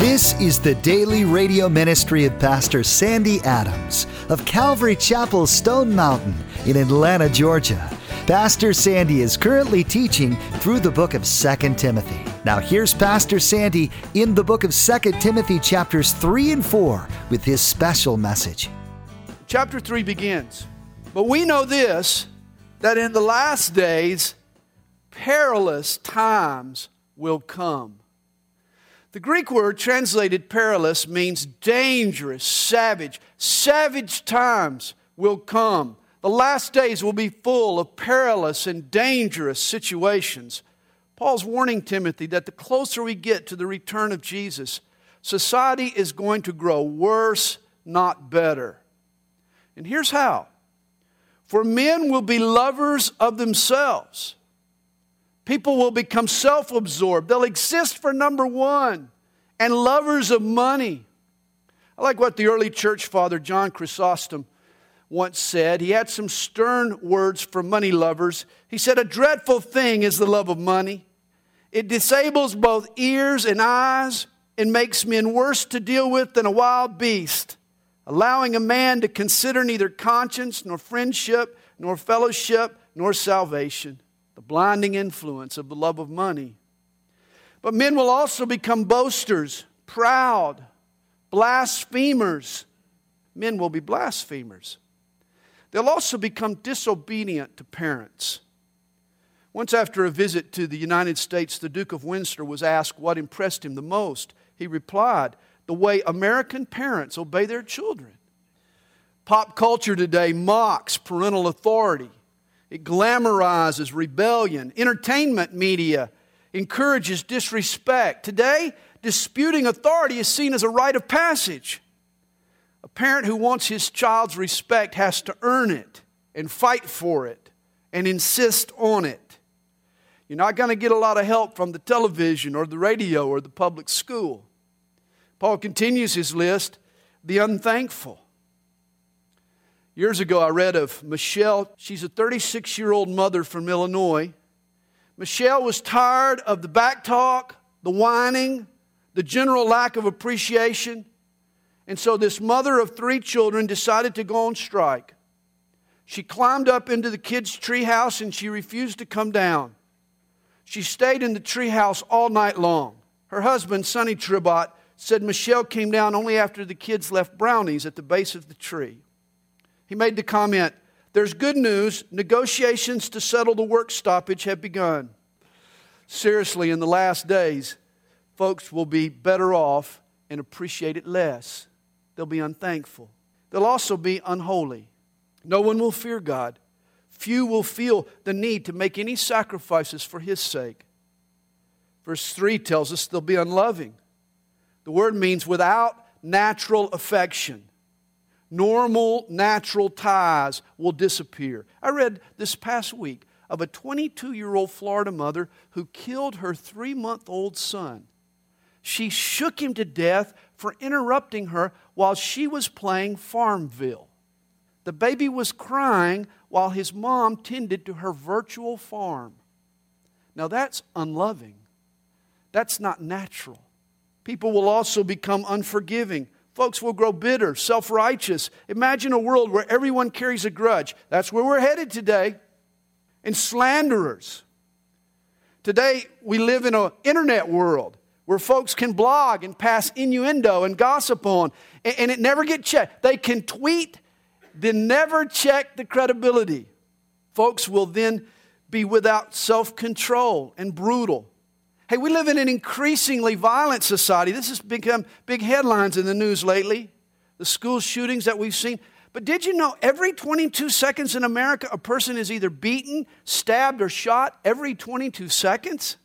This is the daily radio ministry of Pastor Sandy Adams of Calvary Chapel, Stone Mountain in Atlanta, Georgia. Pastor Sandy is currently teaching through the book of 2 Timothy. Now here's Pastor Sandy in the book of 2 Timothy chapters 3 and 4 with his special message. Chapter 3 begins, "But we know this, that in the last days perilous times will come." The Greek word translated perilous means dangerous, savage. Savage times will come. The last days will be full of perilous and dangerous situations. Paul's warning Timothy that the closer we get to the return of Jesus, society is going to grow worse, not better. And here's how. For men will be lovers of themselves. People will become self-absorbed. They'll exist for number one, and lovers of money. I like what the early church father John Chrysostom once said. He had some stern words for money lovers. He said, "A dreadful thing is the love of money. It disables both ears and eyes and makes men worse to deal with than a wild beast, allowing a man to consider neither conscience, nor friendship, nor fellowship, nor salvation." The blinding influence of the love of money. But men will also become boasters, proud, blasphemers. Men will be blasphemers. They'll also become disobedient to parents. Once after a visit to the United States, the Duke of Windsor was asked what impressed him the most. He replied, "The way American parents obey their children." Pop culture today mocks parental authority. It glamorizes rebellion. Entertainment media encourages disrespect. Today, disputing authority is seen as a rite of passage. A parent who wants his child's respect has to earn it and fight for it and insist on it. You're not going to get a lot of help from the television or the radio or the public school. Paul continues his list, the unthankful. Years ago, I read of Michelle. She's a 36-year-old mother from Illinois. Michelle was tired of the back talk, the whining, the general lack of appreciation. And so this mother of 3 children decided to go on strike. She climbed up into the kids' treehouse and she refused to come down. She stayed in the treehouse all night long. Her husband, Sonny Tribot, said Michelle came down only after the kids left brownies at the base of the tree. He made the comment, "There's good news. Negotiations to settle the work stoppage have begun." Seriously, in the last days, folks will be better off and appreciate it less. They'll be unthankful. They'll also be unholy. No one will fear God. Few will feel the need to make any sacrifices for His sake. Verse 3 tells us they'll be unloving. The word means without natural affection. Normal, natural ties will disappear. I read this past week of a 22-year-old Florida mother who killed her 3-month-old son. She shook him to death for interrupting her while she was playing Farmville. The baby was crying while his mom tended to her virtual farm. Now that's unloving. That's not natural. People will also become unforgiving. Folks will grow bitter, self-righteous. Imagine a world where everyone carries a grudge. That's where we're headed today. And slanderers. Today, we live in an internet world where folks can blog and pass innuendo and gossip on, and it never gets checked. They can tweet, then never check the credibility. Folks will then be without self-control and brutal. Hey, we live in an increasingly violent society. This has become big headlines in the news lately. The school shootings that we've seen. But did you know every 22 seconds in America, a person is either beaten, stabbed, or shot every 22 seconds?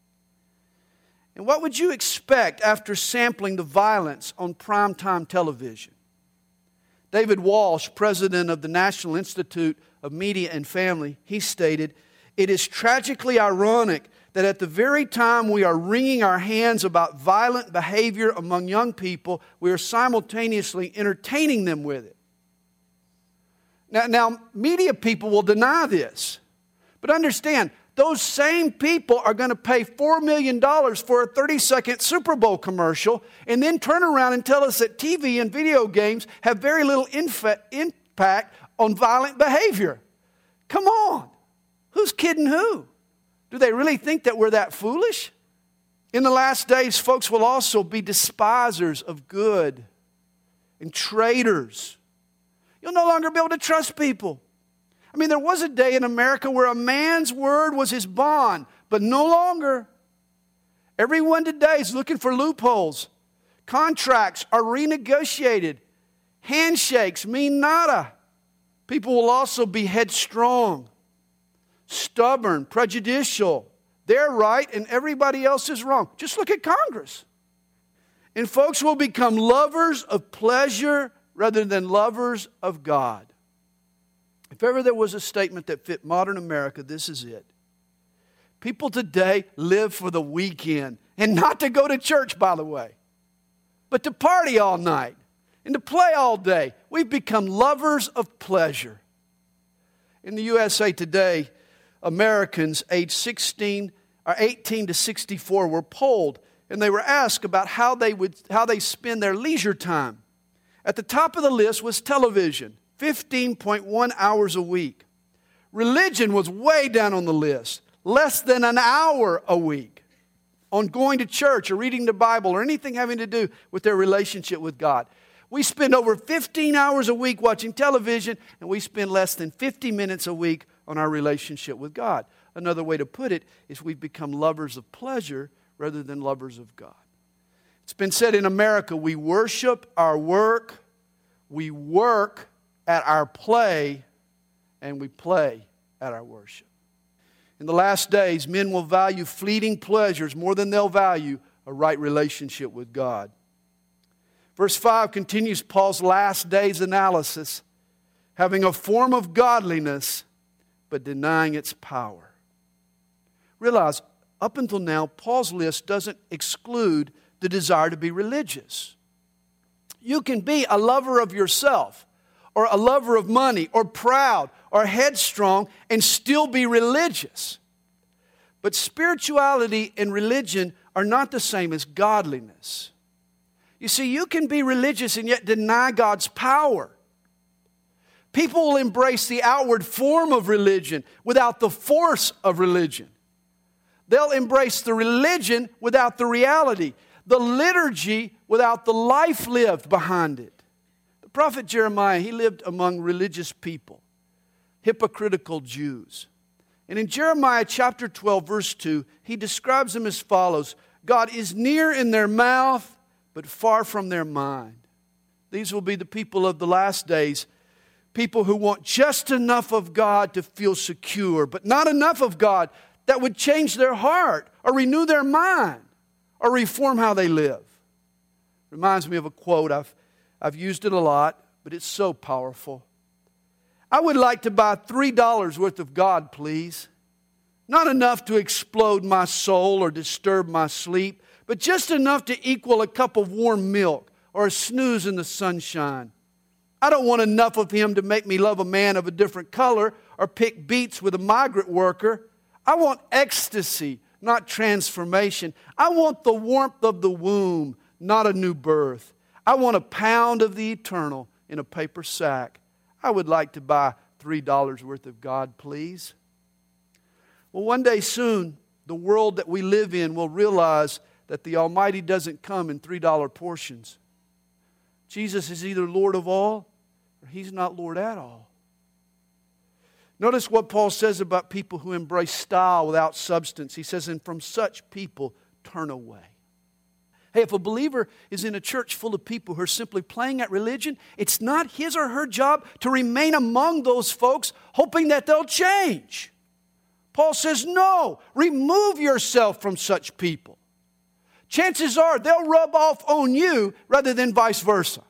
And what would you expect after sampling the violence on primetime television? David Walsh, president of the National Institute of Media and Family, he stated, "It is tragically ironic that at the very time we are wringing our hands about violent behavior among young people, we are simultaneously entertaining them with it." Now, media people will deny this. But understand, those same people are going to pay $4 million for a 30-second Super Bowl commercial and then turn around and tell us that TV and video games have very little impact on violent behavior. Come on. Who's kidding who? Do they really think that we're that foolish? In the last days, folks will also be despisers of good and traitors. You'll no longer be able to trust people. I mean, there was a day in America where a man's word was his bond, but no longer. Everyone today is looking for loopholes. Contracts are renegotiated. Handshakes mean nada. People will also be headstrong, stubborn, prejudicial. They're right and everybody else is wrong. Just look at Congress. And folks will become lovers of pleasure rather than lovers of God. If ever there was a statement that fit modern America, this is it. People today live for the weekend, and not to go to church, by the way, but to party all night and to play all day. We've become lovers of pleasure. In the USA today, Americans aged 18 to 64 were polled, and they were asked about how they spend their leisure time. At the top of the list was television, 15.1 hours a week. Religion was way down on the list, less than an hour a week on going to church or reading the Bible or anything having to do with their relationship with God. We spend over 15 hours a week watching television, and we spend less than 50 minutes a week on our relationship with God. Another way to put it is we've become lovers of pleasure rather than lovers of God. It's been said in America, we worship our work, we work at our play, and we play at our worship. In the last days, men will value fleeting pleasures more than they'll value a right relationship with God. Verse 5 continues Paul's last days analysis, having a form of godliness, but denying its power. Realize, up until now, Paul's list doesn't exclude the desire to be religious. You can be a lover of yourself, or a lover of money, or proud, or headstrong, and still be religious. But spirituality and religion are not the same as godliness. You see, you can be religious and yet deny God's power. People will embrace the outward form of religion without the force of religion. They'll embrace the religion without the reality, the liturgy without the life lived behind it. The prophet Jeremiah, he lived among religious people, hypocritical Jews. And in Jeremiah chapter 12, verse 2, he describes them as follows: God is near in their mouth, but far from their mind. These will be the people of the last days, people who want just enough of God to feel secure, but not enough of God that would change their heart or renew their mind or reform how they live. Reminds me of a quote. I've used it a lot, but it's so powerful. I would like to buy $3 worth of God, please. Not enough to explode my soul or disturb my sleep, but just enough to equal a cup of warm milk or a snooze in the sunshine. I don't want enough of Him to make me love a man of a different color or pick beets with a migrant worker. I want ecstasy, not transformation. I want the warmth of the womb, not a new birth. I want a pound of the eternal in a paper sack. I would like to buy $3 worth of God, please. Well, one day soon, the world that we live in will realize that the Almighty doesn't come in $3 portions. Jesus is either Lord of all or He's not Lord at all. Notice what Paul says about people who embrace style without substance. He says, and from such people, turn away. Hey, if a believer is in a church full of people who are simply playing at religion, it's not his or her job to remain among those folks hoping that they'll change. Paul says, no, remove yourself from such people. Chances are they'll rub off on you rather than vice versa.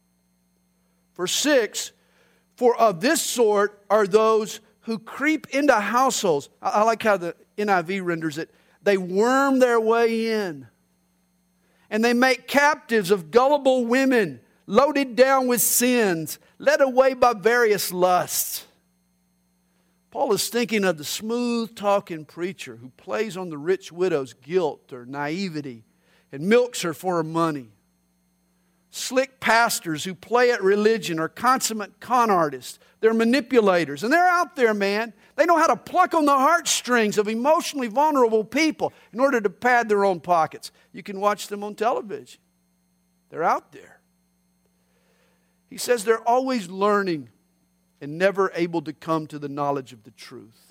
Verse 6, for of this sort are those who creep into households. I like how the NIV renders it. They worm their way in. And they make captives of gullible women, loaded down with sins, led away by various lusts. Paul is thinking of the smooth-talking preacher who plays on the rich widow's guilt or naivety and milks her for her money. Slick pastors who play at religion are consummate con artists. They're manipulators. And they're out there, man. They know how to pluck on the heartstrings of emotionally vulnerable people in order to pad their own pockets. You can watch them on television. They're out there. He says they're always learning and never able to come to the knowledge of the truth.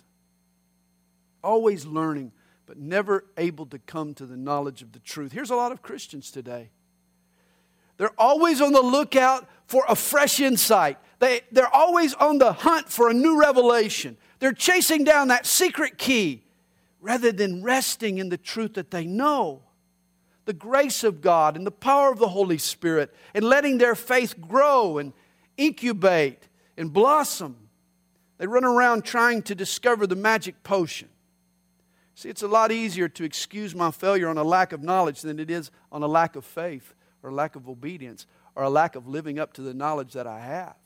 Always learning, but never able to come to the knowledge of the truth. Here's a lot of Christians today. They're always on the lookout for a fresh insight. They're always on the hunt for a new revelation. They're chasing down that secret key rather than resting in the truth that they know. The grace of God and the power of the Holy Spirit, and letting their faith grow and incubate and blossom. They run around trying to discover the magic potion. See, it's a lot easier to excuse my failure on a lack of knowledge than it is on a lack of faith or a lack of obedience or a lack of living up to the knowledge that I have.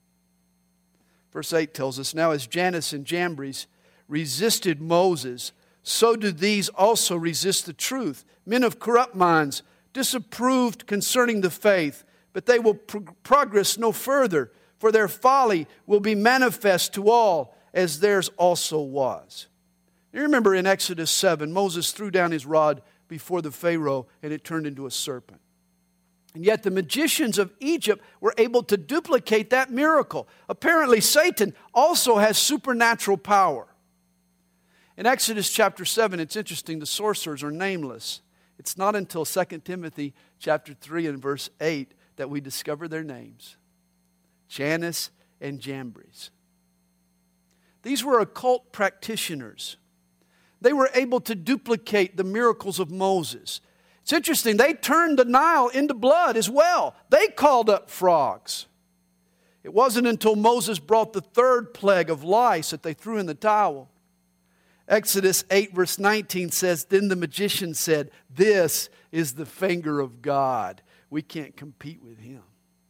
Verse 8 tells us, now as Jannes and Jambres resisted Moses, so do these also resist the truth. Men of corrupt minds, disapproved concerning the faith, but they will progress no further, for their folly will be manifest to all, as theirs also was. You remember in Exodus 7, Moses threw down his rod before the Pharaoh, and it turned into a serpent. And yet the magicians of Egypt were able to duplicate that miracle. Apparently Satan also has supernatural power. In Exodus chapter 7, it's interesting, the sorcerers are nameless. It's not until 2 Timothy chapter 3 and verse 8 that we discover their names. Jannes and Jambres. These were occult practitioners. They were able to duplicate the miracles of Moses. It's interesting, they turned the Nile into blood as well. They called up frogs. It wasn't until Moses brought the third plague of lice that they threw in the towel. Exodus 8 verse 19 says, then the magician said, this is the finger of God. We can't compete with him.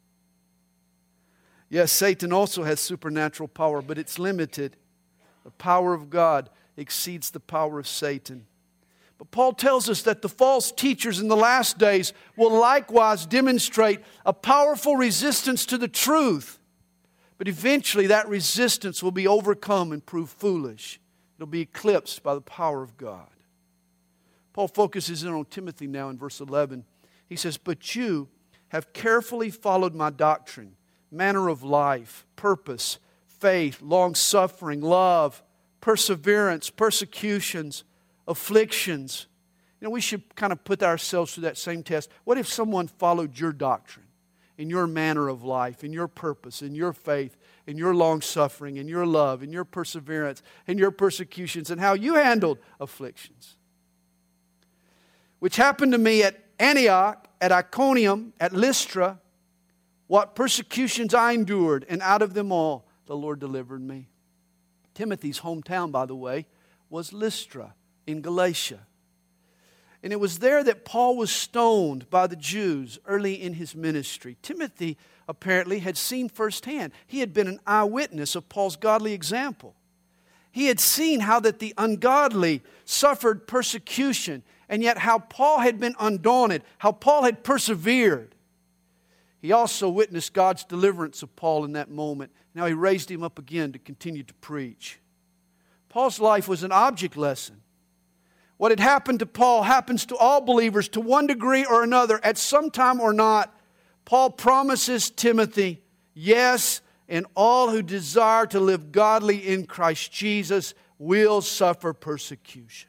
Yes, Satan also has supernatural power, but it's limited. The power of God exceeds the power of Satan. But Paul tells us that the false teachers in the last days will likewise demonstrate a powerful resistance to the truth. But eventually that resistance will be overcome and prove foolish. It'll be eclipsed by the power of God. Paul focuses in on Timothy now in verse 11. He says, but you have carefully followed my doctrine, manner of life, purpose, faith, long-suffering, love, perseverance, persecutions, afflictions. You know, we should kind of put ourselves through that same test. What if someone followed your doctrine, in your manner of life, in your purpose, in your faith, in your long-suffering, in your love, in your perseverance, in your persecutions, and how you handled afflictions? Which happened to me at Antioch, at Iconium, at Lystra, what persecutions I endured, and out of them all the Lord delivered me. Timothy's hometown, by the way, was Lystra in Galatia. And it was there that Paul was stoned by the Jews early in his ministry. Timothy apparently had seen firsthand. He had been an eyewitness of Paul's godly example. He had seen how that the ungodly suffered persecution, and yet how Paul had been undaunted, how Paul had persevered. He also witnessed God's deliverance of Paul in that moment. Now he raised him up again to continue to preach. Paul's life was an object lesson. What had happened to Paul happens to all believers to one degree or another at some time or not. Paul promises Timothy, yes, and all who desire to live godly in Christ Jesus will suffer persecution.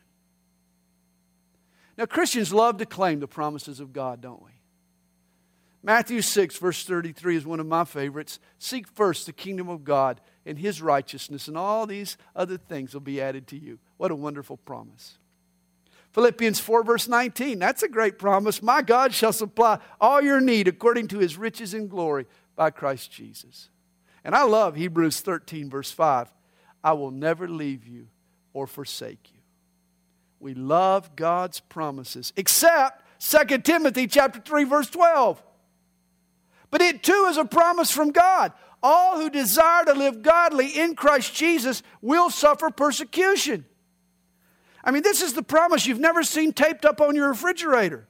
Now, Christians love to claim the promises of God, don't we? Matthew 6, verse 33 is one of my favorites. Seek first the kingdom of God and His righteousness, and all these other things will be added to you. What a wonderful promise. Philippians 4, verse 19, that's a great promise. My God shall supply all your need according to His riches and glory by Christ Jesus. And I love Hebrews 13, verse 5. I will never leave you or forsake you. We love God's promises, except 2 Timothy chapter 3, verse 12. But it too is a promise from God. all who desire to live godly in Christ Jesus will suffer persecution. I mean, this is the promise you've never seen taped up on your refrigerator.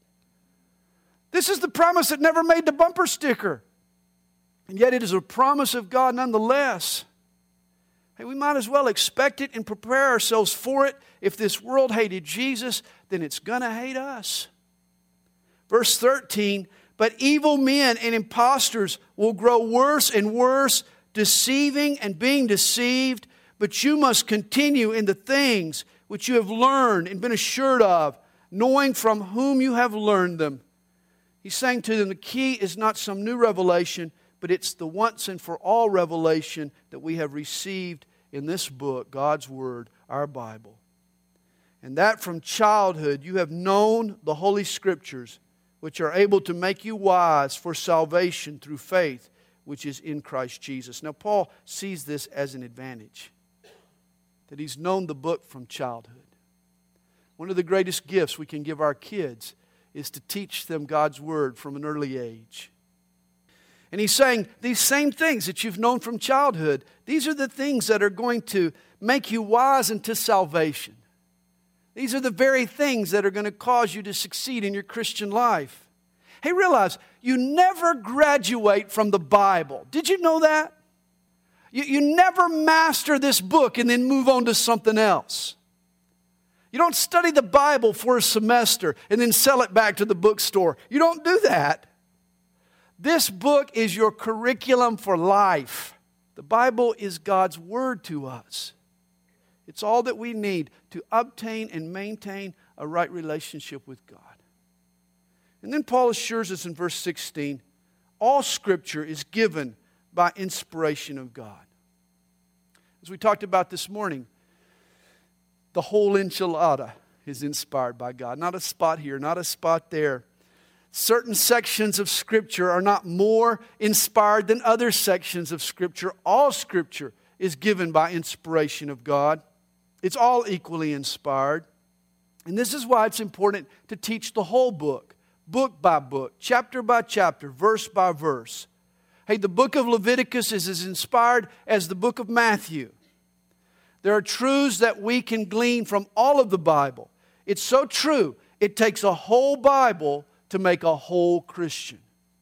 This is the promise that never made the bumper sticker. And yet it is a promise of God nonetheless. Hey, we might as well expect it and prepare ourselves for it. If this world hated Jesus, then it's going to hate us. Verse 13, but evil men and impostors will grow worse and worse, deceiving and being deceived. But you must continue in the things which you have learned and been assured of, knowing from whom you have learned them. He's saying to them, the key is not some new revelation, but it's the once and for all revelation that we have received in this book, God's Word, our Bible. And that from childhood you have known the Holy Scriptures, which are able to make you wise for salvation through faith, which is in Christ Jesus. Now, Paul sees this as an advantage, that he's known the book from childhood. One of the greatest gifts we can give our kids is to teach them God's Word from an early age. And he's saying these same things that you've known from childhood, these are the things that are going to make you wise unto salvation. These are the very things that are going to cause you to succeed in your Christian life. Hey, realize you never graduate from the Bible. Did you know that? You never master this book and then move on to something else. You don't study the Bible for a semester and then sell it back to the bookstore. You don't do that. This book is your curriculum for life. The Bible is God's Word to us. It's all that we need to obtain and maintain a right relationship with God. And then Paul assures us in verse 16, all Scripture is given by inspiration of God. As we talked about this morning, the whole enchilada is inspired by God. Not a spot here, not a spot there. Certain sections of Scripture are not more inspired than other sections of Scripture. All Scripture is given by inspiration of God. It's all equally inspired. And this is why it's important to teach the whole book, book by book, chapter by chapter, verse by verse. Hey, the book of Leviticus is as inspired as the book of Matthew. There are truths that we can glean from all of the Bible. It's so true, it takes a whole Bible to make a whole Christian.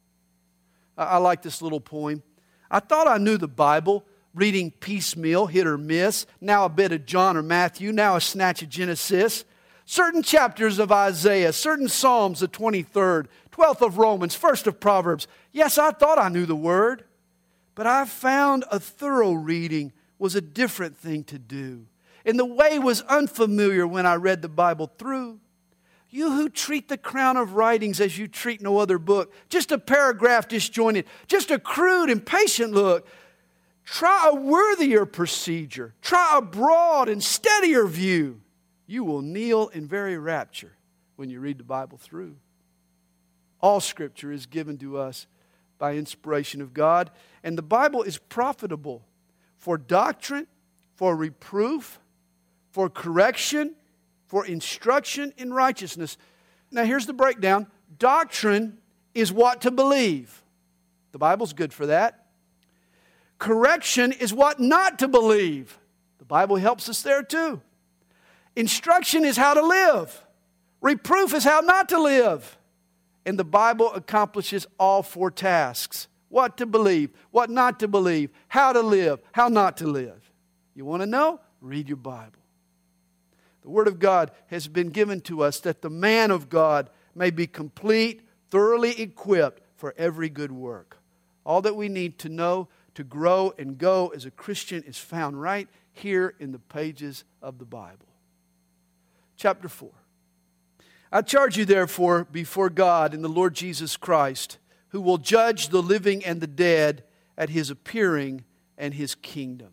I like this little poem. I thought I knew the Bible, reading piecemeal, hit or miss. Now a bit of John or Matthew, now a snatch of Genesis. Certain chapters of Isaiah, certain Psalms, the 23rd, 12th of Romans, 1st of Proverbs. Yes, I thought I knew the Word, but I found a thorough reading was a different thing to do. And the way was unfamiliar when I read the Bible through. You who treat the crown of writings as you treat no other book, just a paragraph disjointed, just a crude, impatient look, try a worthier procedure. Try a broad and steadier view. You will kneel in very rapture when you read the Bible through. All Scripture is given to us by inspiration of God, and the Bible is profitable for doctrine, for reproof, for correction, for instruction in righteousness. Now here's the breakdown. Doctrine is what to believe. The Bible's good for that. Correction is what not to believe. The Bible helps us there too. Instruction is how to live. Reproof is how not to live. And the Bible accomplishes all four tasks. What to believe, what not to believe, how to live, how not to live. You want to know? Read your Bible. The Word of God has been given to us that the man of God may be complete, thoroughly equipped for every good work. All that we need to know to grow and go as a Christian is found right here in the pages of the Bible. Chapter 4. I charge you therefore before God and the Lord Jesus Christ, who will judge the living and the dead at His appearing and His kingdom.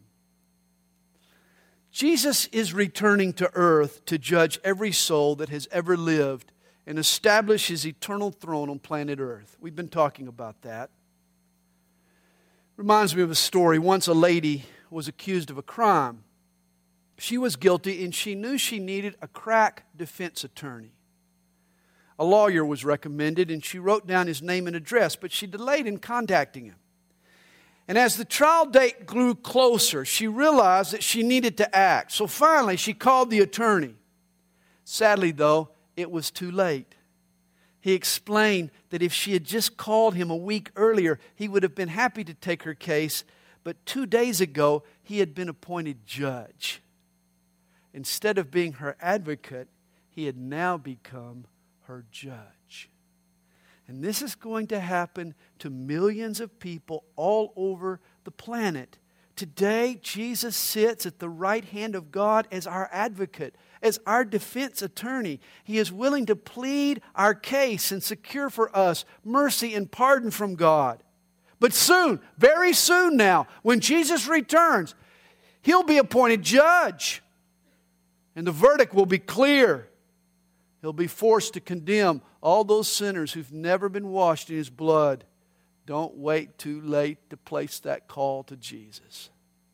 Jesus is returning to earth to judge every soul that has ever lived and establish His eternal throne on planet Earth. We've been talking about that. Reminds me of a story. Once a lady was accused of a crime. She was guilty and she knew she needed a crack defense attorney. A lawyer was recommended and she wrote down his name and address, but she delayed in contacting him. And as the trial date grew closer, she realized that she needed to act. So finally, she called the attorney. Sadly, though, it was too late. He explained that if she had just called him a week earlier, he would have been happy to take her case. But 2 days ago, he had been appointed judge. Instead of being her advocate, he had now become her judge. And this is going to happen to millions of people all over the planet. Today, Jesus sits at the right hand of God as our advocate, as our defense attorney. He is willing to plead our case and secure for us mercy and pardon from God. But soon, very soon now, when Jesus returns, He'll be appointed judge. And the verdict will be clear. He'll be forced to condemn all those sinners who've never been washed in His blood. Don't wait too late to place that call to Jesus.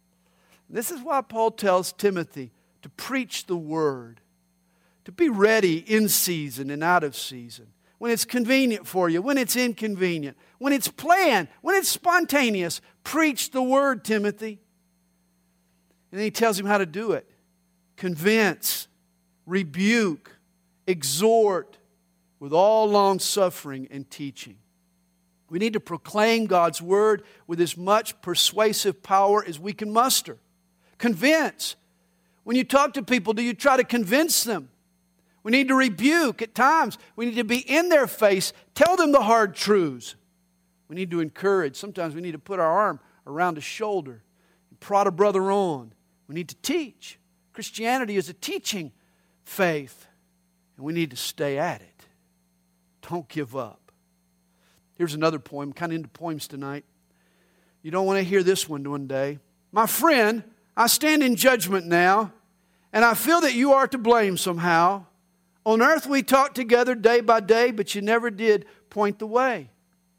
This is why Paul tells Timothy to preach the Word, to be ready in season and out of season, when it's convenient for you, when it's inconvenient, when it's planned, when it's spontaneous. Preach the Word, Timothy. And then he tells him how to do it. Convince, rebuke, exhort with all long suffering and teaching. We need to proclaim God's Word with as much persuasive power as we can muster. Convince. When you talk to people, do you try to convince them? We need to rebuke at times. We need to be in their face, tell them the hard truths. We need to encourage. Sometimes we need to put our arm around a shoulder and prod a brother on. We need to teach. Christianity is a teaching faith, and we need to stay at it. Don't give up. Here's another poem. I'm kind of into poems tonight. You don't want to hear this one day. My friend, I stand in judgment now, and I feel that you are to blame somehow. On earth we talked together day by day, but you never did point the way.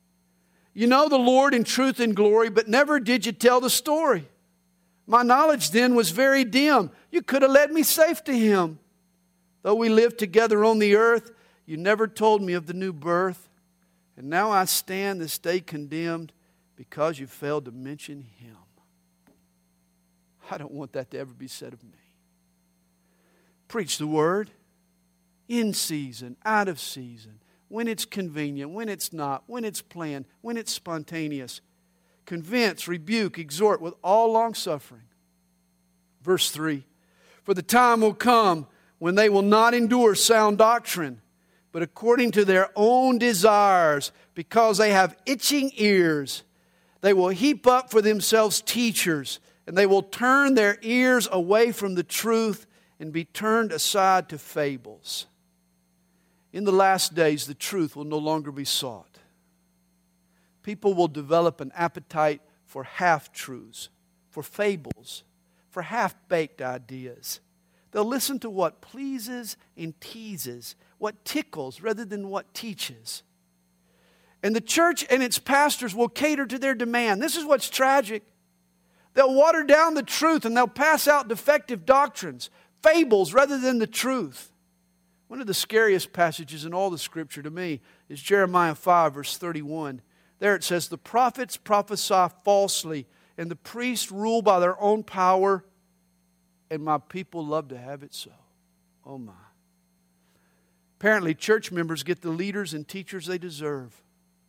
You know the Lord in truth and glory, but never did you tell the story. My knowledge then was very dim. You could have led me safe to Him. Though we lived together on the earth, you never told me of the new birth. And now I stand this day condemned because you failed to mention Him. I don't want that to ever be said of me. Preach the Word in season, out of season, when it's convenient, when it's not, when it's planned, when it's spontaneous. Convince, rebuke, exhort with all long suffering. Verse 3, for the time will come when they will not endure sound doctrine, but according to their own desires, because they have itching ears, they will heap up for themselves teachers, and they will turn their ears away from the truth and be turned aside to fables. In the last days, the truth will no longer be sought. People will develop an appetite for half-truths, for fables, for half-baked ideas. They'll listen to what pleases and teases, what tickles rather than what teaches. And the church and its pastors will cater to their demand. This is what's tragic. They'll water down the truth and they'll pass out defective doctrines, fables rather than the truth. One of the scariest passages in all the Scripture to me is Jeremiah 5, verse 31. There it says, the prophets prophesy falsely, and the priests rule by their own power, and my people love to have it so. Oh my. Apparently, church members get the leaders and teachers they deserve.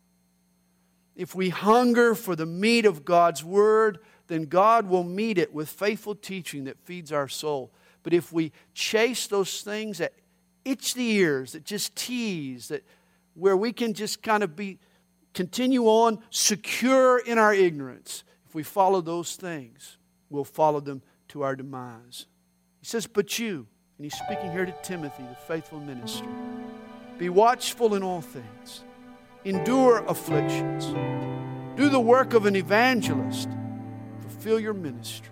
If we hunger for the meat of God's Word, then God will meet it with faithful teaching that feeds our soul. But if we chase those things that itch the ears, that just tease, that where we can just kind of continue on secure in our ignorance, if we follow those things, we'll follow them to our demise. He says, but you, and he's speaking here to Timothy, the faithful minister, be watchful in all things, endure afflictions, do the work of an evangelist, fulfill your ministry.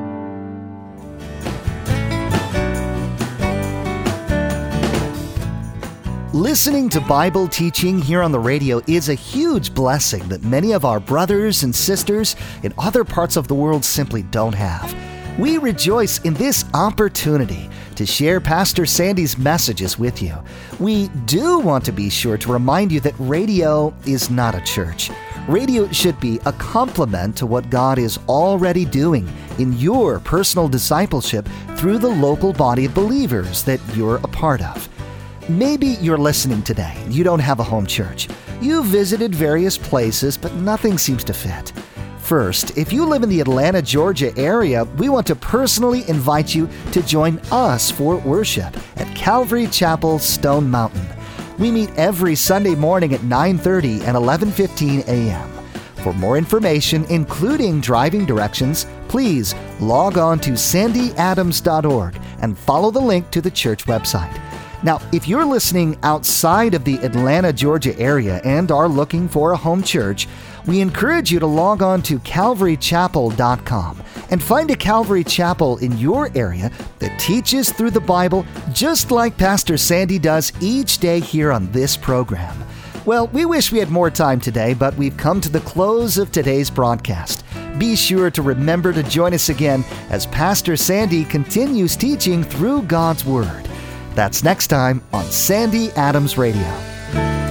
Listening to Bible teaching here on the radio is a huge blessing that many of our brothers and sisters in other parts of the world simply don't have. We rejoice in this opportunity to share Pastor Sandy's messages with you. We do want to be sure to remind you that radio is not a church. Radio should be a complement to what God is already doing in your personal discipleship through the local body of believers that you're a part of. Maybe you're listening today and you don't have a home church. You've visited various places, but nothing seems to fit. First, if you live in the Atlanta, Georgia area, we want to personally invite you to join us for worship at Calvary Chapel, Stone Mountain. We meet every Sunday morning at 9:30 and 11:15 a.m. For more information, including driving directions, please log on to sandyadams.org and follow the link to the church website. Now, if you're listening outside of the Atlanta, Georgia area and are looking for a home church, we encourage you to log on to calvarychapel.com and find a Calvary Chapel in your area that teaches through the Bible just like Pastor Sandy does each day here on this program. Well, we wish we had more time today, but we've come to the close of today's broadcast. Be sure to remember to join us again as Pastor Sandy continues teaching through God's Word. That's next time on Sandy Adams Radio.